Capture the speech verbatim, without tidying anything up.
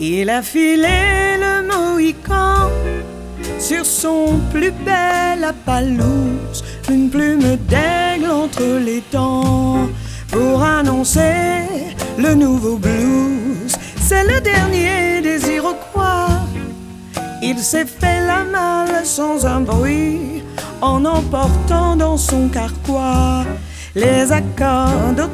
Il a filé le Mohican sur son plus bel appalouse, une plume d'aigle entre les dents, pour annoncer le nouveau blues. C'est le dernier des Iroquois. Il s'est fait la malle sans un bruit, en emportant dans son carquois les accords